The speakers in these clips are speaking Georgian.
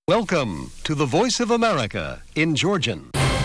Welcome to the Voice of America in Georgian.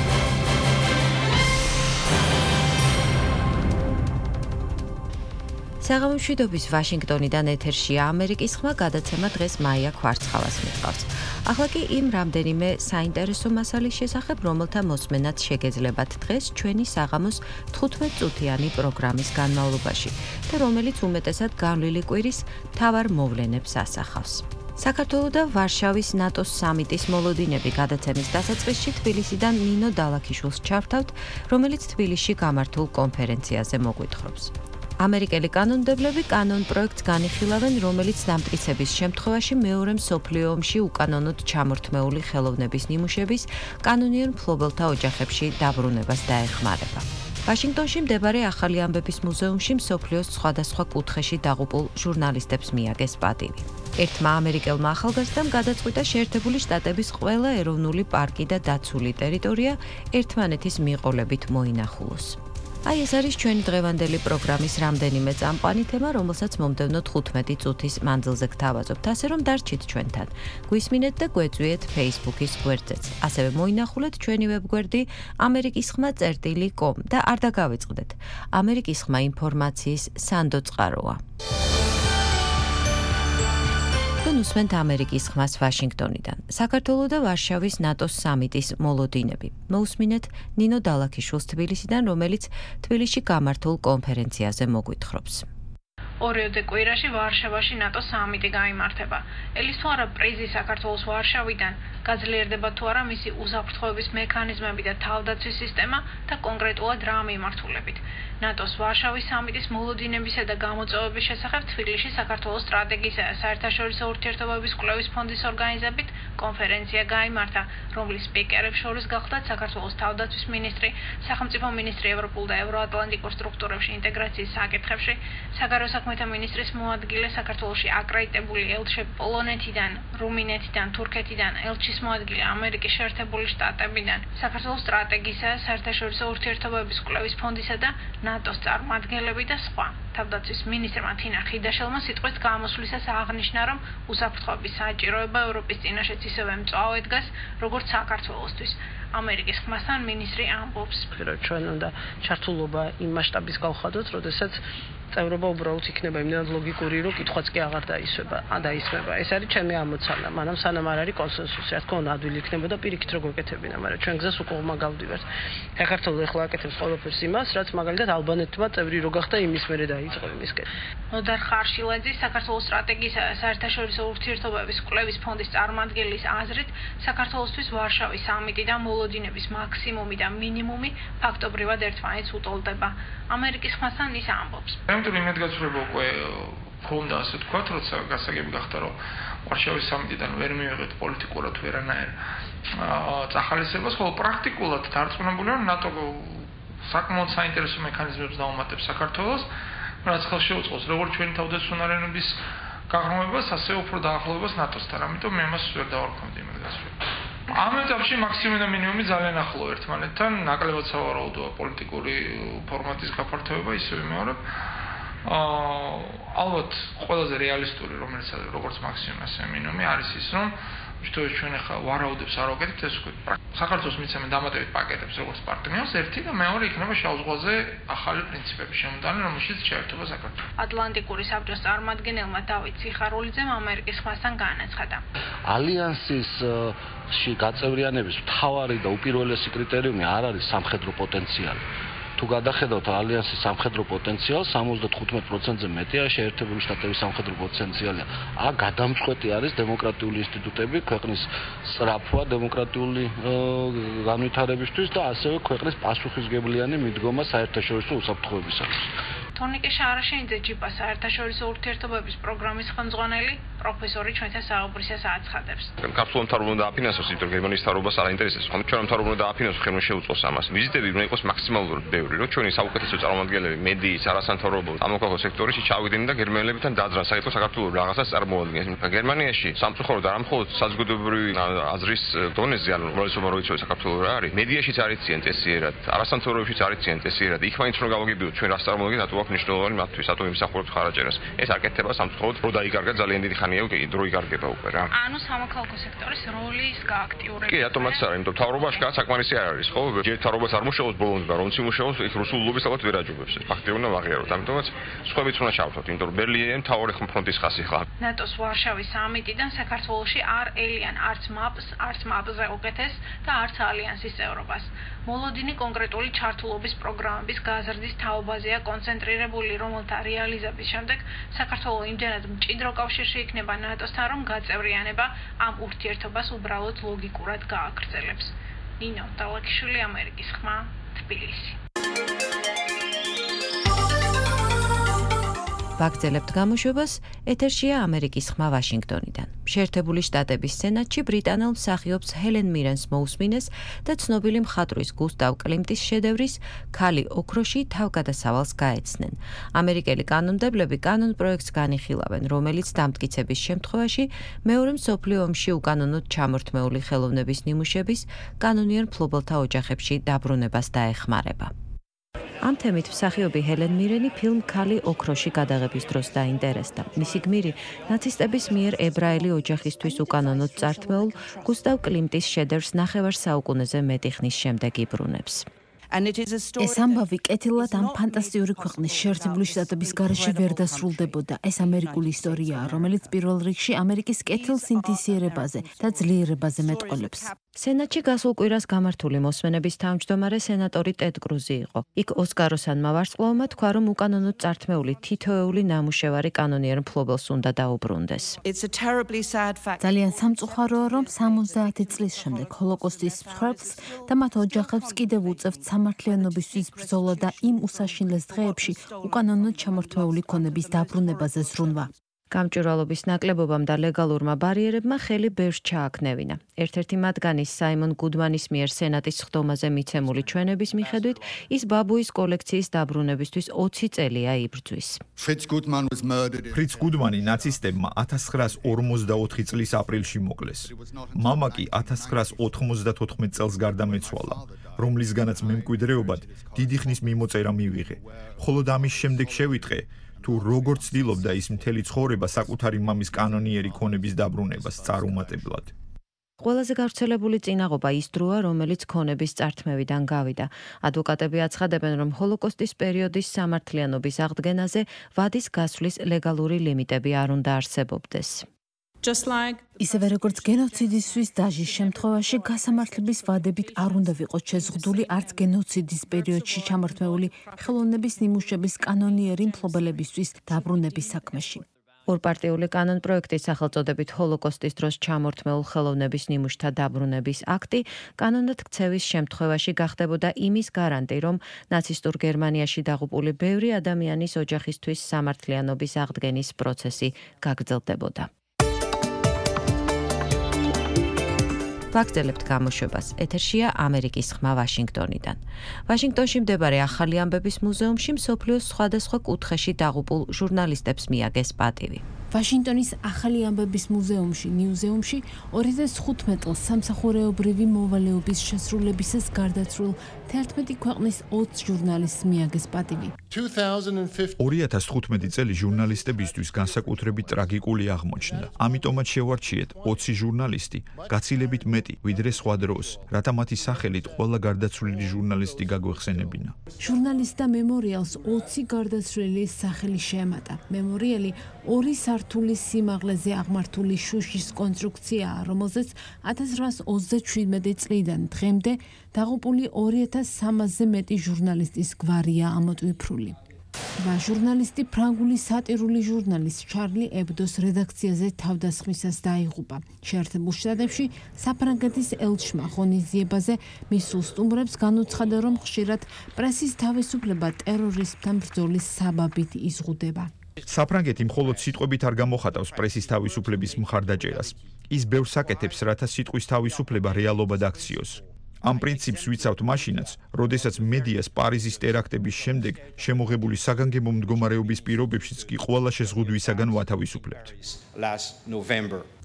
საღამომშვიდობის ვაშინგტონიდან ეთერშია ამერიკის ხმა გადაცემა დღეს მაია ქვარცხალას მიყვავს. ახლა კი იმ რამდენიმე საინტერესო მასალის შესახებ, რომელთა მოსმენაც შეგეძლებათ დღეს ჩვენი საღამოს 15 წუთიანი პროგრამის განმავლობაში და რომელიც უმეტესად განვლილი კვირის მთავარ მოვლენებს ასახავს. საქართველოს და ვარშავის ნატოს სამიტის მოლოდინები გადაცემის დასაწყისში თბილისიდან ნინო დალაქიშვილს ჩავთავთ, რომელიც თბილისში გამართულ კონფერენციაზე მოგვითხრობს. ამერიკელი კანონმდებლები კანონ პროექტს განიხილავენ, რომელიც დამტკიცების შემთხვევაში მეორე მსოფლიო ომში უკანონოდ ჩამორთმეული ხელოვნების ნიმუშების კანონიერ მფლობელთა ოჯახებში დაბრუნებას დაეხმარება. ვაშინგტონში მდებარე ახალი ამბების მუზეუმში მსოფლიოს სხვადასხვა კუთხეში დაღუპულ ჟურნალისტებს მიაგეს პატივი. ერთმა ამერიკელმა ახალგაზრდამ გადაწყვიტა შეერთებული შტატების ყველა ეროვნული პარკი და დაცული ტერიტორია ერთმანეთის მიყოლებით მოინახულოს. აი ეს არის ჩვენი დღევანდელი პროგრამის რამდენიმე წამყვანი თემა, რომელსაც მომდევნო 15 წუთის მანძილზე გთავაზობთ, ასე რომ დარჩით ჩვენთან. გვისმინეთ და გვეწვიეთ Facebook-ის გვერდზეც. ასევე მოინახულეთ ჩვენი ვებგვერდი amerikisxma.com და არ დაგავიწყდეთ. ამერიკის ხმა ინფორმაციის სანდო წყაროა. უსმენთ ამერიკის ხმას ვაშინგტონიდან. საქართველოს და ვარშავის ნატოს სამიტის მოლოდინები. მოусმინეთ ნინო დალაქიშვილს თბილისიდან, რომელიც თბილისში გამართულ კონფერენციაზე მოგვითხრობს. ორიოდე კვირაში ვარშავაში ნატოს სამიტი გაიმართება. ელის თუ არა პრიზი საქართველოს ვარშავიდან გაძლიერდება თუ არა მისი უსაფრთხოების მექანიზმები და თავდაცვის სისტემა და კონკრეტულად რა მიმართულებით. ნატოს ვარშავის სამიტის მოლოდინებისა და გამოწვევების შესახებ თბილისში საქართველოს სტრატეგიისა და საერთაშორისო ურთიერთობების კვლევის ფონდის ორგანიზებით კონფერენცია გაიმართა, რომლის სპიკერებს შორის გახლდათ საქართველოს თავდაცვის მინისტრი, სახელმწიფო მინისტრი ევროპულ და ევროატლანტიკურ სტრუქტურებში ინტეგრაციის საკითხებში, საგარეო საქმეთა მინისტრის მოადგილე საქართველოში აკრედიტებული ელჩი პოლონეთიდან, რუმინეთიდან, თურქეთიდან, ელჩის მოადგილე ამერიკის შეერთებული შტატებიდან, საქართველოს სტრატეგიისა და საერთაშორისო ურთიერთობების კვლევის ფონდისა და ნატოს წარმომადგენლები და სხვა. თავდაცვის მინისტრმა თინა ხიდაშელმა სიტყვით გამოსვლისას აღნიშნა, რომ უსაფრთხოების საჭიროება ევროპის წინაშეც ისევე მწვავედ დგას, როგორც საქართველოსთვის. ამერიკის ხმასთან მინისტრი ამბობს, რომ ჩვენ უნდა ჩართულობა იმ მასშტაბის გავხადოთ, როდესაც წევრობა უბრალოდ იქნება იმდენად ლოგიკური, რომ კითხვაც კი აღარ დაისმება. ეს არის ჩემი ამოცანა, მაგრამ სანამ არ არის კონსენსუსი, რა თქმა უნდა, ადვილი იქნებოდა პირიქით რო გვეკეთებინა, მაგრამ ჩვენ გზას უკუღმა გავდივართ. საქართველოს ახლა აკეთებს ყველაფერს იმას, რაც მაგალითად ალბანეთმა წევრი რო გახდა, იმის მერე დაიწყო იმისკენ. ნოდარ ხარშილაძე, საქართველოს სტრატეგიისა და საერთაშორისო ურთიერთობების კვლევის ფონდის წარმომადგენლის აზრით, საქართველოსთვის ვარშავის სამიტი და მოლოდინების მაქსიმუმი და მინიმუმი ფაქტობრივად ერთმანეთს უტოლდება. ამერიკის ხმასთან ის ამბობს. იმედგაცრუება უკვე ქონდა, ასე ვთქვათ, როცა გასაგები გახდა, რომ ვარშავის სამიტიდან ვერ მივიღეთ პოლიტიკურად ვერანაირ წახალისებას, ხოლო პრაქტიკულად დარწმუნებული ვარ, ნატო საკმაოდ საინტერესო მექანიზმებს დაუმატებს საქართველოს, რაც ხელს შეუწყობს როგორც ჩვენი თავდაცვის უნარიანობის გაღრმავებას, ასევე უფრო დაახლოებას ნატოსთან. ამიტომ მე ამას ვერ დავარქვამდი იმედგაცრუება. ამ ეტაპში მაქსიმუმი და მინიმუმი ძალიან ახლო ერთმანეთთან, ნაკლებად სავარაუდოა პოლიტიკური ფორმატის გაფართოება, ისევე მეორე. ალბათ ყველაზე რეალისტური, როგორც მაქსიმუმი, ასე მინიმუმი არის ის, რომ ვთქვით ჩვენ ახლა ვარაუდებს არ ვაკეთებთ, ეს ვთქვით. საქართველოს მიცემენ დამატებით პაკეტებს როგორც პარტნიორს, ერთი და მეორე იქნება შავ ზღვაზე ახალი პრინციპები შემოდანი, რომელშიც შეერთება საქართველო. ატლანტიკური საბჭოს წარმომადგენელმა დავით სიხარულიძემ ამერიკის ხმასთან განაცხადა. ალიანსში გაწევრიანების მთავარი და უპირველესი კრიტერიუმი არ არის სამხედრო პოტენციალი. თუ გადახედავთ ალიანსის სამხედრო პოტენციალს, 75%-ზე მეტია შეერთებული შტატების სამხედრო პოტენციალი. გადამწყვეტი არის დემოკრატიული ინსტიტუტები, ქვეყნის სწრაფვა დემოკრატიული განვითარებისთვის და ასევე ქვეყნის პასუხისმგებლიანი მიდგომა საერთაშორისო უსაფრთხოებისათვის. თორნიკე შარაშენიძე ჯიპა საერთაშორისო ურთიერთობების პროგრამის ხელმძღვანელი პროფესორი ჩვენთან საუბრისას აცხადებს. კაფსულა მთავრობა უნდა აფინანსოს, იმიტომ რომ გერმანიის მთავრობას არ აინტერესებს. ხომ ჩვენ მთავრობა უნდა აფინანსოს, ხომ შეუწყოს ამას. ვიზიტები უნდა იყოს მაქსიმალურად ბევრი, რომ ჩვენი საუკეთესო წარმომადგენლები, მედიის, არასამთავრობო, სამოქალაქო სექტორში ჩავიდნენ და გერმანელებთან დაძრან საკითხს საქართველოს რაღაცას წარმოადგენს. გერმანიაში სამწუხაროდ არა მხოლოდ საზოგადოებრივი აზრის დონეზე, ანუ უმრავლესობა რო იცოდეს საქართველოს რა არის, მედიაშიც არიციან წესიერად, არასამთავრობოებშიც არიციან წესიერად. იქ მაინც რომ გავაგებინოთ ჩვენ რას წარმოვიდგენთ ატუაქ მნიშვნელოვანი მათთვის რატო იმსახურებს ხარაჯერას. ეს აკეთება სამწუხაროდ რო დაიკარგა ძალიან დიდი ხანია დრო იკარგება უკვე რა. ანუ სამოქალაქო სექტორის როლის გააქტიურება. კი, რატომაც არა, იმიტომ თავრობაში საკმარისი არ არის, ხო? ჯერ თავრობას არ მუშაობს ბოლომდე და რომც იმუშაობს, იქ რუსულობის ალბათ ვერ აჯობებს. ფაქტი უნდა ვაღიაროთ. ამიტომაც სხვაებიც უნდა ჩავთვალოთ, იმიტომ რომ ბერლინი მთავარი ფრონტის ხაზი ხა. ნატოს ვარშავის სამიტიდან საქართველოში არ ელიან არც მაპს, არც მაპზე უკეთეს და არც ალიანსის წევრობას. მოლოდინი კონკრეტული ჩართულობის პროგრამების გაზრდის თაობაზეა კონცენტრირებული, რომელთა რეალიზების შემდეგ საქართველოს იმდენად მჭიდრო კავშირში იქნება ნატოსთან, რომ გაწევრიანება ამ ურთიერთობას უბრალოდ ლოგიკურად გააგრძელებს. ნინო დალაკიშვილი, ამერიკის ხმა, თბილისი. ვაგრძელებთ გამოშვებას, ეთერშია ამერიკის ხმა ვაშინგტონიდან. შეერთებული შტატების სენატში ბრიტანელ მსახიობს ჰელენ მირენს მოусმინეს და ცნობილი მხატვრის გუსტავ კლიმტის შედევრის ქალი ოქროში თავგადასავალს გაეცნენ. ამერიკელი კანონმდებლები კანონ პროექტს განიხილავენ, რომელიც დამტკიცების შემთხვევაში მეორე მსოფლიო ომში უკანონოდ ჩამორთმეული ხელოვნების ნიმუშების კანონიერ მფლობელთა ოჯახებში დაბრუნებას დაეხმარება. ამ თემით მსახიობი ჰელენ მირენი ფილმ ქალი ოქროში გადაღების დროს დაინტერესდა. მისი გმირი ნაცისტების მიერ ებრაელი ოჯახისთვის უკანონოდ წართმეულ გუსტავ კლიმტის შედევრს ნახევარ საუკუნეზე მეტი ხნის შემდეგ იბრუნებს. ეს ამბავი კეთილად ამ ფანტასტიკური ქვეყნის შეერთებული შტატების გარეშე ვერ დასრულდებოდა. ეს ამერიკული ისტორიაა, რომელიც პირველ რიგში ამერიკის კეთილ სინთეზიერებაზე და ძლიერებაზე მეტყოლებს. სენატში გასულ კვირას გამართული მოსმენების თავმჯდომარე სენატორი ტედ კრუზი იყო. იქ ოსკაროსანმა ვარსკვლავმა თქვა, რომ უკანონოდ წართმეული თითოეული ნამუშევარი კანონიერ მფლობელს უნდა დაუბრუნდეს. ძალიან სამწუხაროა, რომ 70 წლის შემდეგ ჰოლოკოსტის მსხვერპლს და მათ ოჯახებს კიდევ უწევთ სამართლიანობისთვის ბრძოლა და იმ უსაშინლეს დღეებში უკანონოდ ჩამორთმეული ქონების დაბრუნებაზე ზრუნვა. გამჭვირვალობის ნაკლებობამ და ლეგალურმა ბარიერებმა ხელი ბევრს ჩააქნევინა. ერთ-ერთი მათგანის საიმონ გუდმანის მიერ სენატის სხდომაზე მიცემული ჩვენების მიხედვით, ის ბაბუის კოლექციის დაბრუნებისთვის 20 წელია იბრძვის. ფრიც გუდმანი ნაცისტებმა 1944 წლის აპრილში მოკლეს. მამა კი 1994 წელს გარდამეცვალა, რომლისგანაც მემკვიდრეობად დიდი ხნის მიმოწერა მივიღე. ხოლო ამის შემდეგ შევიტყე, თუ როგორ ცდილობდა ის მთელი ცხოვრება საკუთარი მამის კანონიერი ქონების დაბრუნებას წარუმატებლად. ყველაზე გავრცელებული წინაღობა ის დროა, რომელიც ქონების წართმევიდან გავიდა. ადვოკატები აცხადებენ, რომ ჰოლოკოსტის პერიოდის სამართლიანობის აღდგენაზე ვადის გასვლის ლეგალური ლიმიტები არ უნდა არსებობდეს. ისევე როგორც გენოციდისთვის დაჟის შემთხვევაში გასამართლების ვადებით არ უნდა ვიყოს შეზღუდული არც გენოციდის პერიოდში ჩამორთმეული ხელოვნების ნიმუშების კანონიერი მფლობელებისთვის დაბრუნების საქმეში. ორპარტიული კანონპროექტის სახელწოდებით ჰოლოკოსტის დროს ჩამორთმეულ ხელოვნების ნიმუშთა დაბრუნების აქტი კანონად ქცევის შემთხვევაში გახდებოდა იმის გარანტი, რომ ნაცისტურ გერმანიაში დაღუპული ბევრი ადამიანის ოჯახისთვის სამართლიანობის აღდგენის პროცესი გაგრძელდებოდა. ვაგრძელებთ გამოშვებას. ეთერშია ამერიკის ხმა ვაშინგტონიდან. ვაშინგტონში მდებარე ახალი ამბების მუზეუმში მსოფლიოს სხვადასხვა კუთხეში დაღუპულ ჟურნალისტებს მიაგეს პატივი. ვაშინგტონის ახალი ამბების მუზეუმში, ნიუზეუმში 2015 წელს სამსახურეობრივი მოვალეობის შესრულებისას გარდაცვლილ 11 ქვეყნის 20 ჟურნალისტს მიაგეს პატივი. 2015 წელი ჟურნალისტებისთვის განსაკუთრებით ტრაგიკული აღმოჩნდა. ამიტომაც შევარჩიეთ 20 ჟურნალისტი, გაცილებით მეტი ვიდრე სხვა დროს, რათა მათი სახელით ყველა გარდაცვლილი ჟურნალისტი გაგვეხსენებინა. ჟურნალისტთა მემორიალს 20 გარდაცვლილის სახელი შეემატა. მემორიალი 2 სართულის სიმაღლეზე აღმართული შუშის კონსტრუქციაა, რომელზეც 1827 წლიდან დღემდე დაღუპული 2300-ზე მეტი ჟურნალისტის გვარია ამოტვიფრული. ჟურნალისტი ფრანგული სატირული ჟურნალის ჩარლი ებდოს რედაქციაზე თავდასხმისას დაიღუპა. შეერთებულ შტატებში საფრანგეთის ელჩმა ღონისძიებაზე მის უსტუმრებს განუცხადა, რომ ხშირად პრესის თავისუფლება ტერორიზმთან ბრძოლის საბაბით იზღუდება. საფრანგეთი მხოლოდ სიტყვებით არ გამოხატავს პრესის თავისუფლების მხარდაჭერას. ის ბევრს აკეთებს, რათა სიტყვის თავისუფლება რეალობად აქციოს. ამ პრინციპს ვიცავთ მაშინაც, როდესაც მედიას პარიზის ტერაქტების შემდეგ შემოღებული საგანგებო მდგომარეობის პირობებშიც კი ყველა შეზღუდვისაგან ვათავისუფლებთ.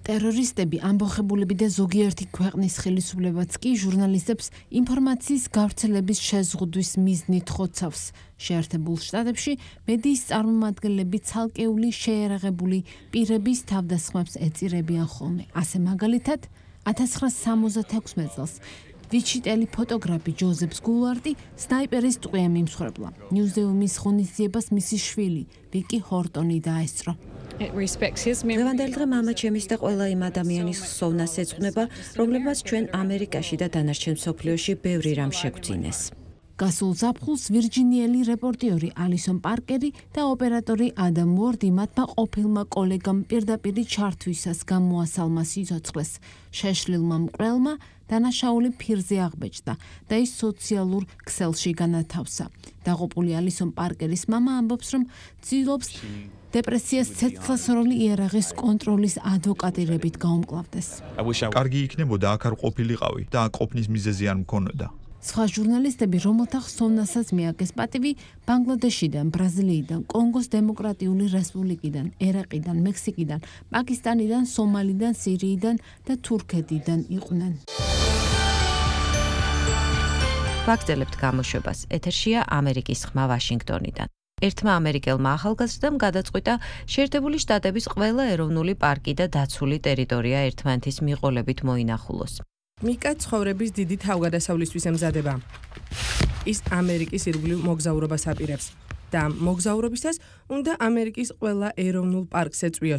ტერორისტები, ამბოხებულები და ზოგიერთი ქვეყნის ხელისუფლებაც კი ჟურნალისტებს ინფორმაციის გავრცელების შეზღუდვის მიზნით ხოცავს. შეერთებულ შტატებში მედიის წარმომადგენლები ცალკეული შეერაღებული პირების თავდასხმებს ეწირებიან ხოლმე. ასე მაგალითად, 1976 წელს ვიჩიტელი ფოტოგრაფი ჯოზეფ გულარტი სნაიპერის ტყვია მიმსხვერპლა. ნიუზეუმის ღონისძიებას მისი შვილი, ვიკი ჰორტონი დაესწრო. დღევანდელი დღე მამა ჩემის და ყველა იმ ადამიანის ხსოვნას ეძღვნება, რომლებმაც ჩვენ ამერიკაში და დანარჩენ მსოფლიოში ბევრი რამ შეგვძინეს. გასულ ზაფხულს ვირჯინიელი რეპორტიორი ალისონ პარკერი და ოპერატორი ადამ ვორდი მათმა ყოფილმა კოლეგამ პირდაპირი ჩართვისას გამოასალმა სიცოცხლეს. შეშლილმა მკვლელმა დანაშაული ფირზე აღბეჭდა და ის სოციალურ ქსელში განათავსა. დაღუპული ალისონ პარკერის მამა ამბობს, რომ ცდილობს დეპრესიას ცეცხლსასროლი იარაღის კონტროლის ადვოკატირებით გაუმკლავდეს. კარგი იქნებოდა აქ არ ყოფილიყავი და აქ ყოფნის მიზეზი არ მქონოდა. სხვა ჟურნალისტები, რომელთა ხსოვნასაც მიაგეს პატივი, ბანგლადეშიდან, ბრაზილიიდან, კონგოს დემოკრატიული რესპუბლიკიდან, ერაყიდან, მექსიკიდან, პაკისტანიდან, სომალიდან, სირიიდან და თურქეთიდან იყვნენ. ვაგრძელებთ გამოშვებას. ეთერშია ამერიკის ხმა ვაშინგტონიდან. ერთმა ამერიკელმა ახალგაზრდამ გადაწყვიტა შეერთებული შტატების ყველა ეროვნული პარკი და დაცული ტერიტორია ერთმანეთის მიყოლებით მოინახულოს. მიკა ცხოვრების დიდი თავგადასავლისთვის ემზადება. ის ამერიკის ირგვლივ მოგზაურობას აპირებს და მოგზაურობისას უნდა ამერიკის ყველა ეროვნულ პარკს ეწვიოს.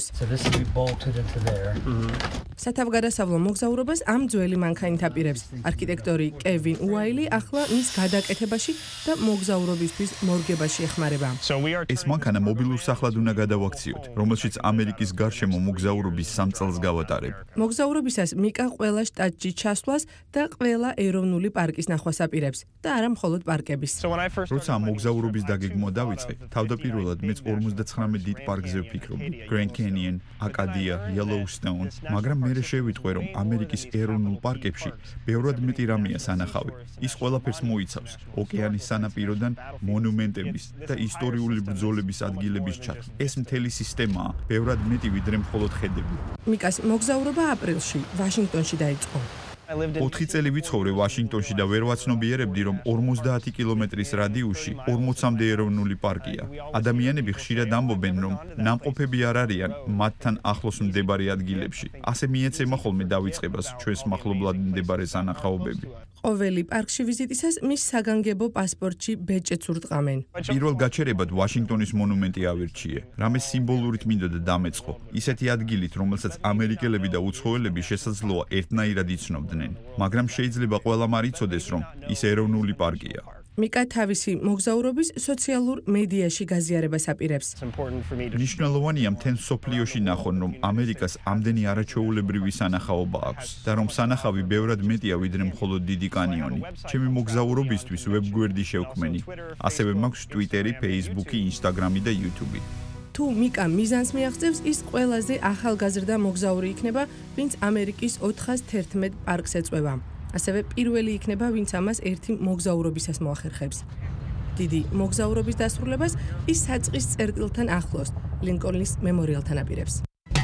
სათავგადასავლო მოგზაურობას ამ ძველი მანქანით აპირებს. არქიტექტორი კევინ უაილი ახლა მის გადაკეთებაში და მოგზაურობისთვის მორგებაში ეხმარება. ეს მანქანა მობილურ სახლად უნდა გადავაქციოთ, რომელშიც ამერიკის გარშემო მოგზაურობის 3 წელს გავატარებ. მოგზაურობისას მიკა ყველა შტატში ჩასვლას და ყველა ეროვნული პარკის ნახვას აპირებს და არა მხოლოდ პარკების. როცა მოგზაურობის დაგეგმვა დავიწყე, თავდაპირველად მეც 59 დიდ პარკზე ვფიქრობდი. Grand Canyon, აკადია, Yellowstone, მაგრამ მე შევიტყვე, რომ ამერიკის ეროვნულ პარკებში ბევრად მეტი რამეა სანახავი. ის ყველაფერს მოიცავს: ოკეანის სანაპიროდან მონუმენტების და ისტორიული ბრძოლების ადგილების ჩათვლა. ეს მთელი სისტემაა, ბევრად მეტი ვიდრე მხოლოდ ხედები. მიკას მოგზაურობა აპრილში ვაშინგტონში დაიწყო. 4 წელი ვიცხოვრე ვაშინგტონში და ვერ ვაცნობიერებდი, რომ 50 კილომეტრის რადიუსში 40-მდე ეროვნული პარკია. ადამიანები ხშირად ამბობენ, რომ ნამყოფები არ არიან მათთან ახლოს მდებარე ადგილებში. ასე მიეცემა ხოლმე დავიწყებას ჩვენს მახლობლად მდებარე სანახაობები. ყოველი პარკში ვიზიტისას მის საგანგებო პასპორტში ბეჭედს ურტყამენ. პირველ გაჩერებად ვაშინგტონის მონუმენტი ავირჩიე. რამე სიმბოლურით მინდოდა დამეწყო. ისეთი ადგილით, რომელსაც ამერიკელები და უცხოელები შესაძლოა ერთნაირად იცნობდნენ. მაგრამ შეიძლება ყველამ არ იცოდეს, რომ ის ეროვნული პარკია. მიკა თავისი მოგზაურობის სოციალურ მედიაში გაზიარებას აპირებს. მნიშვნელოვანია მთელ სოფლიოში ნახონ, რომ ამერიკას ამდენი არაჩვეულებრივი სანახაობა აქვს და რომ სანახავი ბევრად მეტია ვიდრე მხოლოდ დიდი კანიონი. ჩემი მოგზაურობისთვის ვებგვერდი შევქმენი. ასევე მაქვს Twitter-ი, Facebook-ი, Instagram-ი და YouTube-ი. თუ მიკა მიზანს მიაღწევს, ის ყველაზე ახალგაზრდა მოგზაური იქნება, ვინც ამერიკის 411 პარკს ეწვევა. ასევე პირველი იქნება, ვინც ამას ერთი მოგზაურობისას მოახერხებს. დიდი მოგზაურობის დასრულებას ის საწყის წერტილთან ახლოს, ლინკოლნის მემორიალთან აპირებს.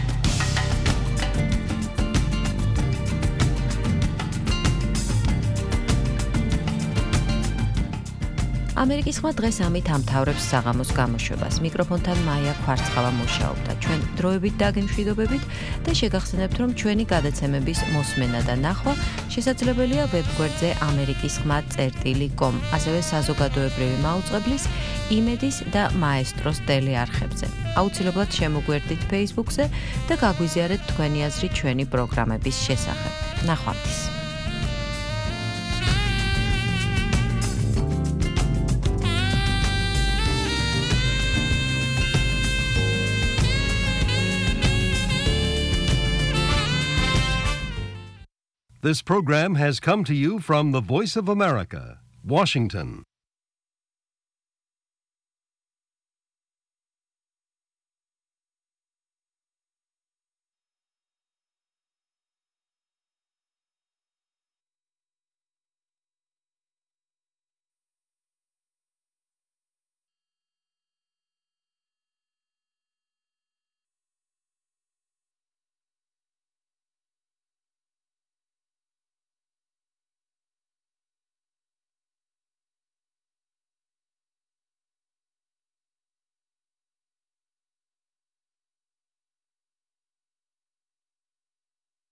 ამერიკის ხმა დღეს ამით ამთავრებს საღამოს გამოშვებას. მიკროფონთან მაია ქვარცხავა მუშაობდა. ჩვენ დროებით დაგემშვიდობებით და შეგახსენებთ, რომ ჩვენი გადაცემების მოსმენა და ნახვა შესაძლებელია ვებგვერდზე amerikiskhma.com, ასევე საზოგადოებრივი მაუწყებლის, იმედის და მაესტროს ტელეარხებზე. აუცილებლად შემოგვერდით Facebook-ზე და გაგვიზიარეთ თქვენი აზრი ჩვენი პროგრამების შესახებ. ნახვამდის. This program has come to you from the Voice of America, Washington.